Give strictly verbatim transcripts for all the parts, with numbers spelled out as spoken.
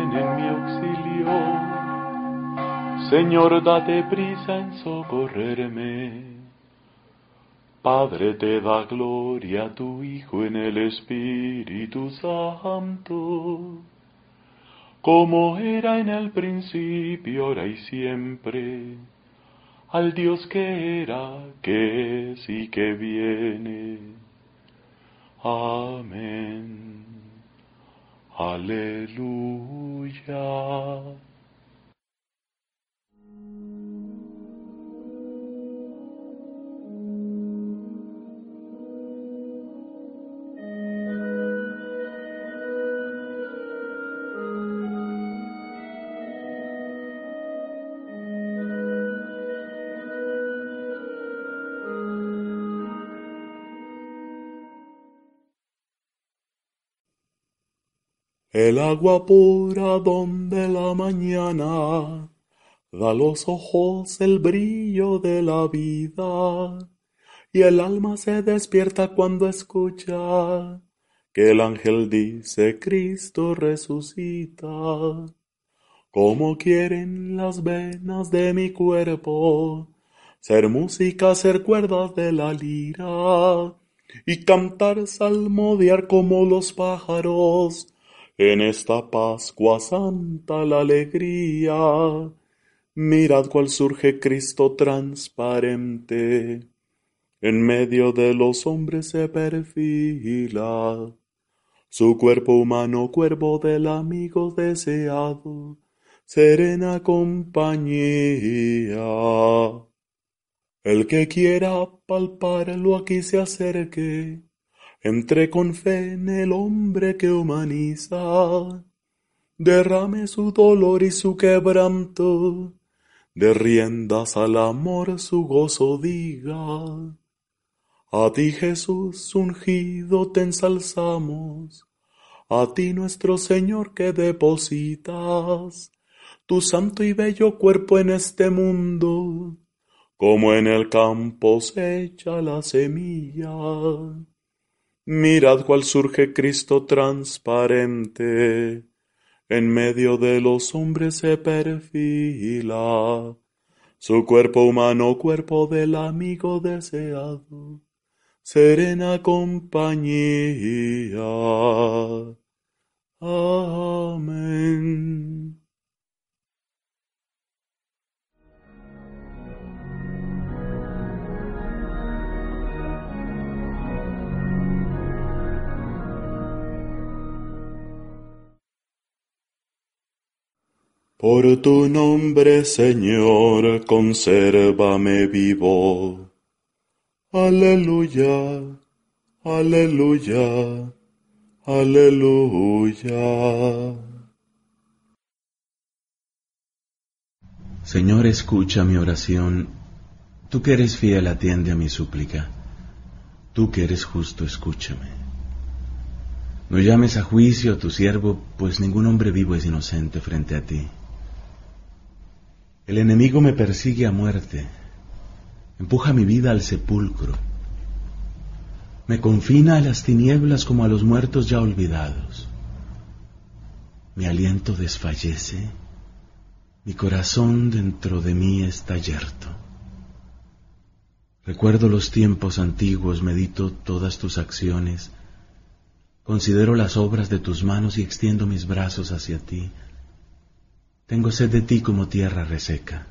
ven en mi auxilio. Señor, date prisa en socorrerme. Padre, te da gloria a tu Hijo en el Espíritu Santo, como era en el principio, ahora y siempre, al Dios que era, que es y que viene. Amén. Aleluya. El agua pura donde la mañana da a los ojos el brillo de la vida, y el alma se despierta cuando escucha que el ángel dice Cristo resucita. Como quieren las venas de mi cuerpo ser música, ser cuerdas de la lira, y cantar, salmodiar como los pájaros. En esta Pascua Santa la alegría, mirad cuál surge Cristo transparente, en medio de los hombres se perfila, su cuerpo humano, cuerpo del amigo deseado, serena compañía. El que quiera palparlo aquí se acerque, entre con fe en el hombre que humaniza, derrame su dolor y su quebranto, de riendas al amor su gozo diga. A ti Jesús ungido te ensalzamos, a ti nuestro Señor que depositas tu santo y bello cuerpo en este mundo, como en el campo se echa la semilla. Mirad cuál surge Cristo transparente, en medio de los hombres se perfila, su cuerpo humano, cuerpo del amigo deseado, serena compañía. Amén. Por tu nombre, Señor, consérvame vivo. Aleluya, aleluya, aleluya. Señor, escucha mi oración. Tú que eres fiel, atiende a mi súplica. Tú que eres justo, escúchame. No llames a juicio a tu siervo, pues ningún hombre vivo es inocente frente a ti. El enemigo me persigue a muerte, empuja mi vida al sepulcro, me confina a las tinieblas como a los muertos ya olvidados. Mi aliento desfallece, mi corazón dentro de mí está yerto. Recuerdo los tiempos antiguos, medito todas tus acciones, considero las obras de tus manos y extiendo mis brazos hacia ti. Tengo sed de ti como tierra reseca.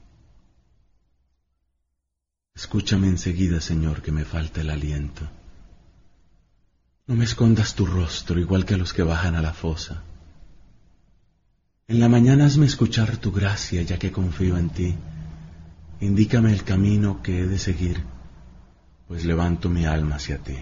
Escúchame enseguida, Señor, que me falta el aliento. No me escondas tu rostro, igual que a los que bajan a la fosa. En la mañana hazme escuchar tu gracia, ya que confío en ti. Indícame el camino que he de seguir, pues levanto mi alma hacia ti.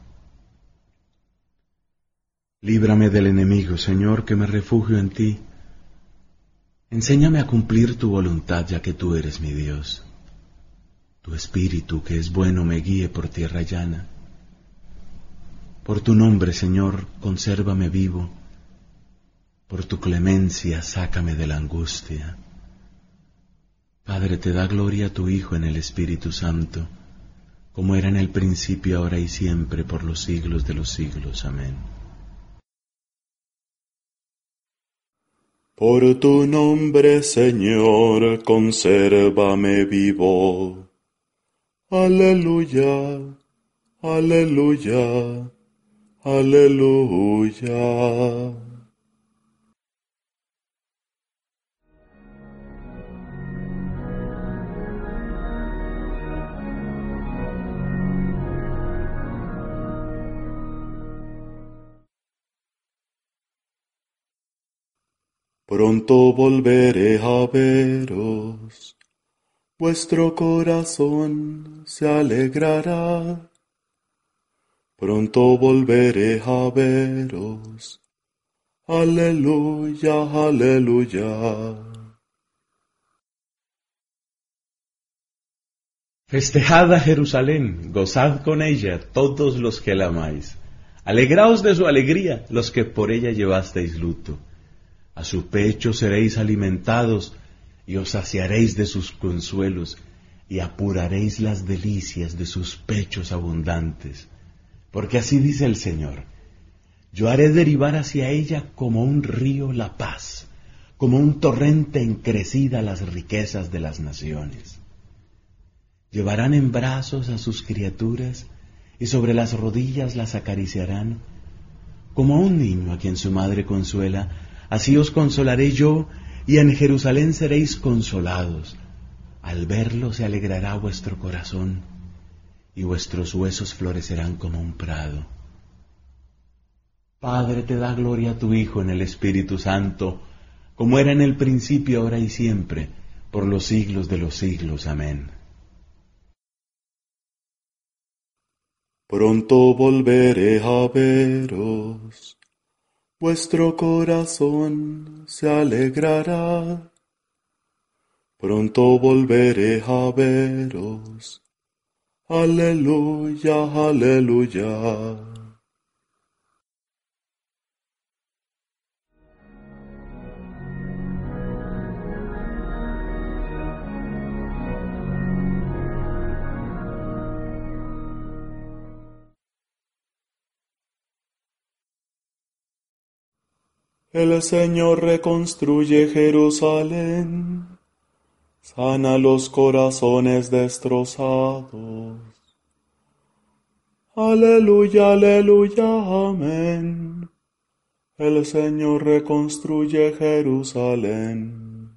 Líbrame del enemigo, Señor, que me refugio en ti. Enséñame a cumplir tu voluntad, ya que tú eres mi Dios. Tu espíritu, que es bueno, me guíe por tierra llana. Por tu nombre, Señor, consérvame vivo. Por tu clemencia, sácame de la angustia. Padre, te da gloria a tu Hijo en el Espíritu Santo, como era en el principio, ahora y siempre, por los siglos de los siglos. Amén. Por tu nombre, Señor, consérvame vivo. Aleluya, aleluya, aleluya. Pronto volveré a veros, vuestro corazón se alegrará. Pronto volveré a veros, aleluya, aleluya. Festejad a Jerusalén, gozad con ella todos los que la amáis. Alegraos de su alegría los que por ella llevasteis luto. A su pecho seréis alimentados y os saciaréis de sus consuelos y apuraréis las delicias de sus pechos abundantes. Porque así dice el Señor: yo haré derivar hacia ella como un río la paz, como un torrente encrecida las riquezas de las naciones. Llevarán en brazos a sus criaturas y sobre las rodillas las acariciarán, como a un niño a quien su madre consuela. Así os consolaré yo, y en Jerusalén seréis consolados. Al verlo se alegrará vuestro corazón, y vuestros huesos florecerán como un prado. Padre, te da gloria a tu Hijo en el Espíritu Santo, como era en el principio, ahora y siempre, por los siglos de los siglos. Amén. Pronto volveré a veros, vuestro corazón se alegrará. Pronto volveré a veros, aleluya, aleluya. El Señor reconstruye Jerusalén, sana los corazones destrozados. Aleluya, aleluya, amén. El Señor reconstruye Jerusalén.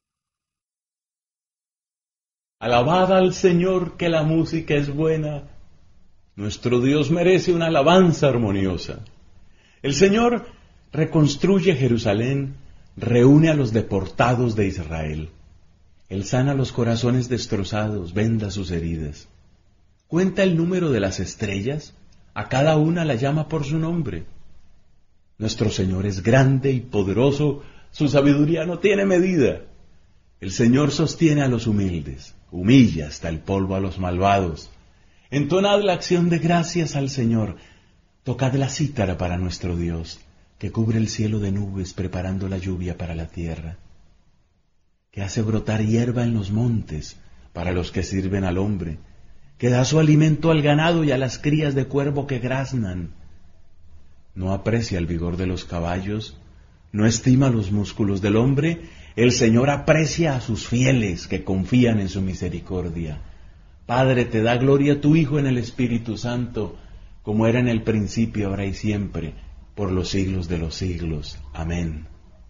Alabad al Señor, que la música es buena. Nuestro Dios merece una alabanza armoniosa. El Señor reconstruye Jerusalén, reúne a los deportados de Israel. Él sana los corazones destrozados, venda sus heridas. Cuenta el número de las estrellas, a cada una la llama por su nombre. Nuestro Señor es grande y poderoso, su sabiduría no tiene medida. El Señor sostiene a los humildes, humilla hasta el polvo a los malvados. Entonad la acción de gracias al Señor, tocad la cítara para nuestro Dios, que cubre el cielo de nubes preparando la lluvia para la tierra, que hace brotar hierba en los montes para los que sirven al hombre, que da su alimento al ganado y a las crías de cuervo que graznan. No aprecia el vigor de los caballos, no estima los músculos del hombre. El Señor aprecia a sus fieles que confían en su misericordia. Padre, te da gloria a tu Hijo en el Espíritu Santo, como era en el principio, ahora y siempre, por los siglos de los siglos. Amén.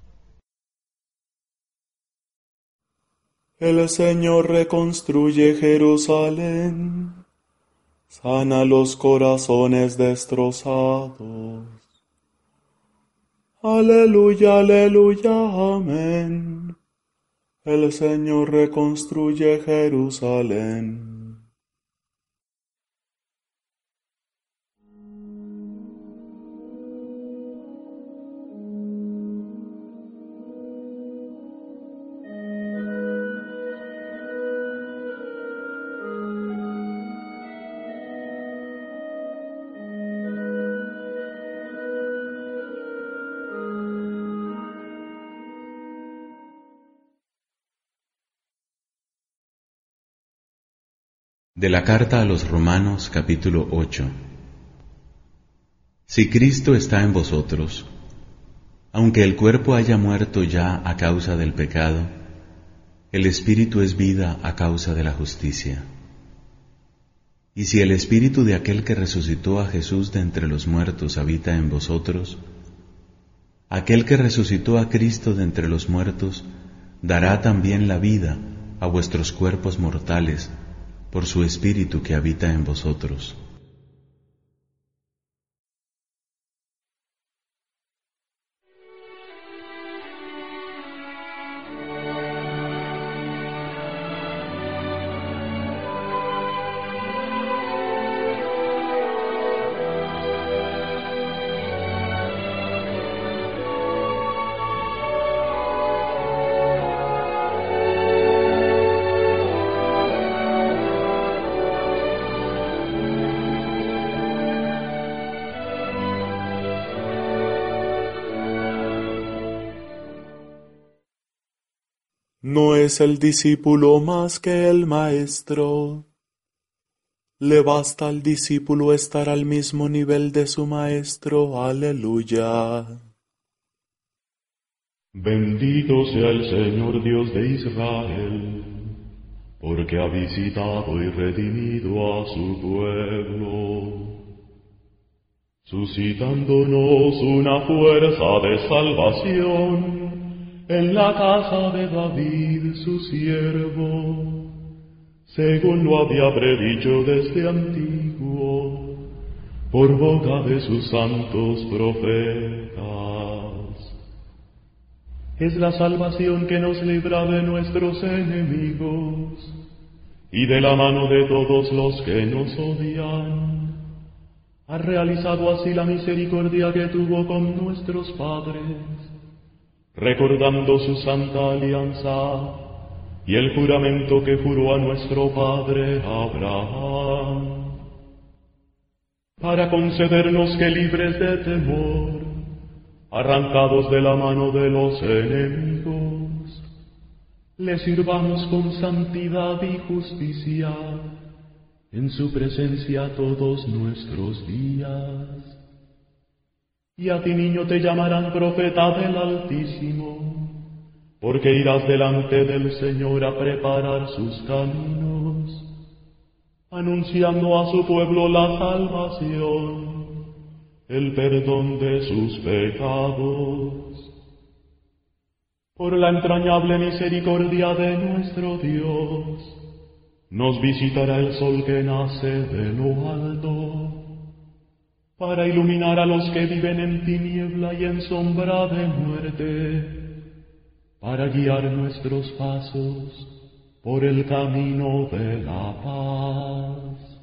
El Señor reconstruye Jerusalén, sana los corazones destrozados. Aleluya, aleluya, amén. El Señor reconstruye Jerusalén. De la carta a los Romanos, capítulo ocho. Si Cristo está en vosotros, Aunque el cuerpo haya muerto ya a causa del pecado, el espíritu es vida a causa de la justicia. Y si el espíritu de aquel que resucitó a Jesús de entre los muertos habita en vosotros, aquel que resucitó a Cristo de entre los muertos dará también la vida a vuestros cuerpos mortales por su espíritu que habita en vosotros. No es el discípulo más que el maestro. Le basta al discípulo estar al mismo nivel de su maestro. Aleluya. Bendito sea el Señor Dios de Israel, porque ha visitado y redimido a su pueblo, suscitándonos una fuerza de salvación en la casa de David su siervo, según lo había predicho desde antiguo, por boca de sus santos profetas. Es la salvación que nos libra de nuestros enemigos y de la mano de todos los que nos odian. Ha realizado así la misericordia que tuvo con nuestros padres, recordando su santa alianza y el juramento que juró a nuestro padre Abraham, para concedernos que libres de temor, arrancados de la mano de los enemigos, le sirvamos con santidad y justicia en su presencia todos nuestros días. Y a ti, niño, te llamarán profeta del Altísimo, porque irás delante del Señor a preparar sus caminos, anunciando a su pueblo la salvación, el perdón de sus pecados. Por la entrañable misericordia de nuestro Dios, nos visitará el sol que nace de lo alto, para iluminar a los que viven en tiniebla y en sombra de muerte, para guiar nuestros pasos por el camino de la paz.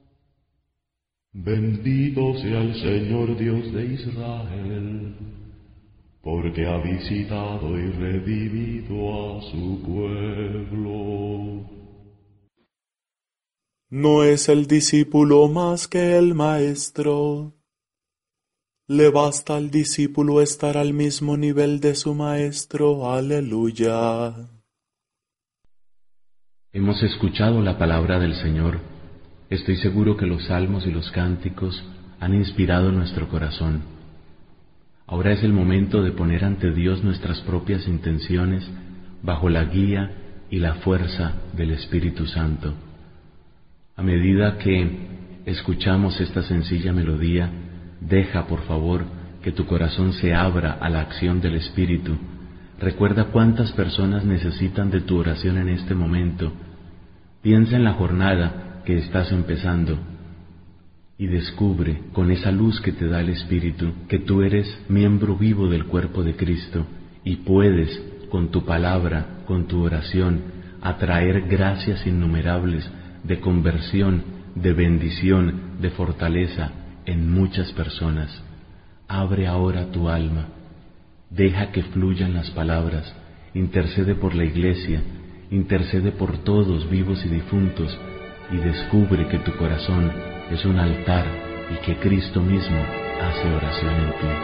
Bendito sea el Señor Dios de Israel, porque ha visitado y redimido a su pueblo. No es el discípulo más que el maestro. Le basta al discípulo estar al mismo nivel de su maestro. Aleluya. Hemos escuchado la palabra del Señor. Estoy seguro que los salmos y los cánticos han inspirado nuestro corazón. Ahora es el momento de poner ante Dios nuestras propias intenciones bajo la guía y la fuerza del Espíritu Santo. A medida que escuchamos esta sencilla melodía, deja, por favor, que tu corazón se abra a la acción del Espíritu. Recuerda cuántas personas necesitan de tu oración en este momento. Piensa en la jornada que estás empezando y descubre, con esa luz que te da el Espíritu, que tú eres miembro vivo del cuerpo de Cristo y puedes, con tu palabra, con tu oración, atraer gracias innumerables de conversión, de bendición, de fortaleza en muchas personas. Abre ahora tu alma, deja que fluyan las palabras, intercede por la iglesia, intercede por todos vivos y difuntos, y descubre que tu corazón es un altar y que Cristo mismo hace oración en ti.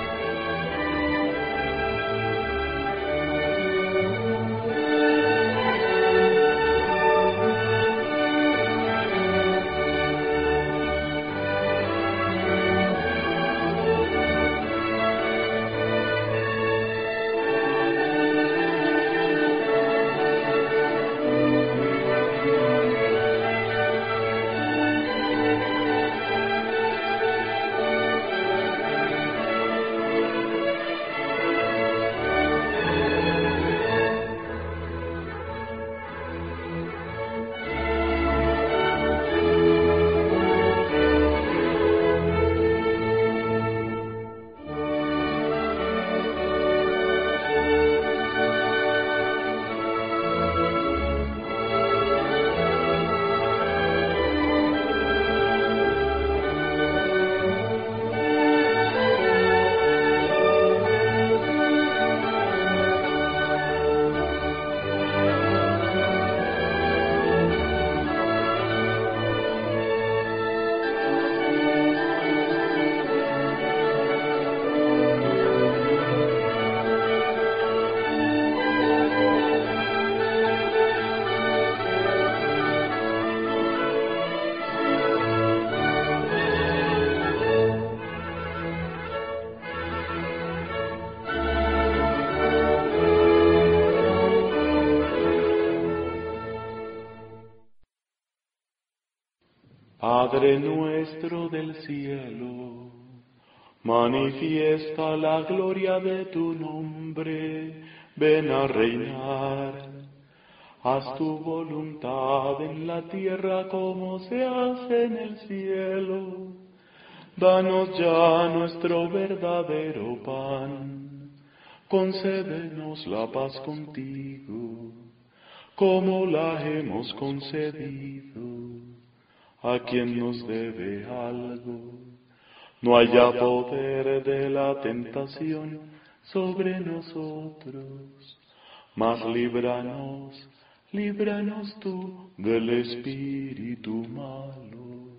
Padre nuestro del cielo, manifiesta la gloria de tu nombre, ven a reinar. Haz tu voluntad en la tierra como se hace en el cielo. Danos ya nuestro verdadero pan. Concédenos la paz contigo, como la hemos concedido a quien nos debe algo. No haya poder de la tentación sobre nosotros, mas líbranos, líbranos tú del espíritu malo.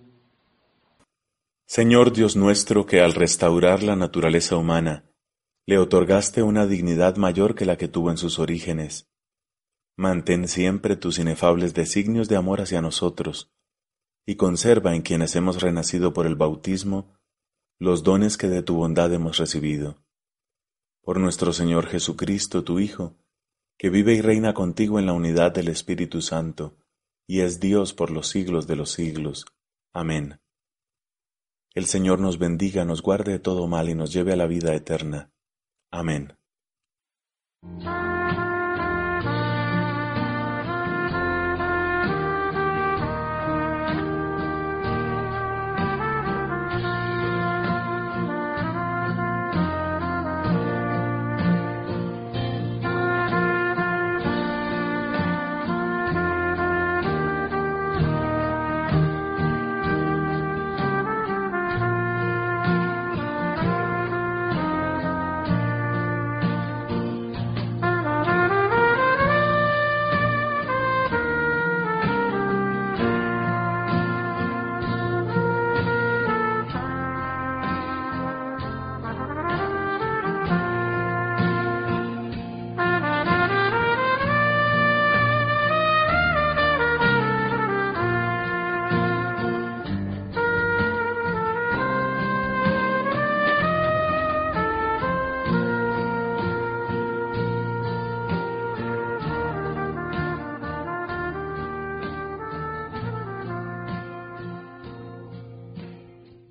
Señor Dios nuestro, que al restaurar la naturaleza humana, le otorgaste una dignidad mayor que la que tuvo en sus orígenes, mantén siempre tus inefables designios de amor hacia nosotros, y conserva en quienes hemos renacido por el bautismo los dones que de tu bondad hemos recibido. Por nuestro Señor Jesucristo, tu Hijo, que vive y reina contigo en la unidad del Espíritu Santo, y es Dios por los siglos de los siglos. Amén. El Señor nos bendiga, nos guarde de todo mal y nos lleve a la vida eterna. Amén.